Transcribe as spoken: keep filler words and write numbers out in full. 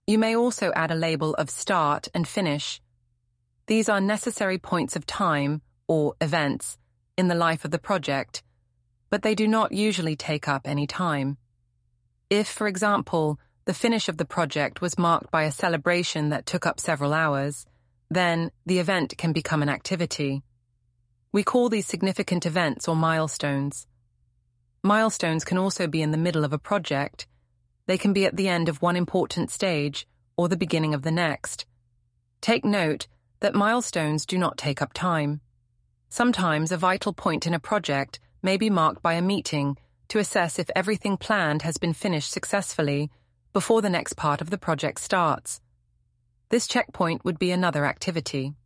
You may also add a label of start and finish. These are necessary points of time, or events, in the life of the project, but they do not usually take up any time. If, for example, the finish of the project was marked by a celebration that took up several hours, then the event can become an activity. We call these significant events or milestones. Milestones can also be in the middle of a project. They can be at the end of one important stage or the beginning of the next. Take note that milestones do not take up time. Sometimes a vital point in a project may be marked by a meeting to assess if everything planned has been finished successfully before the next part of the project starts. This checkpoint would be another activity.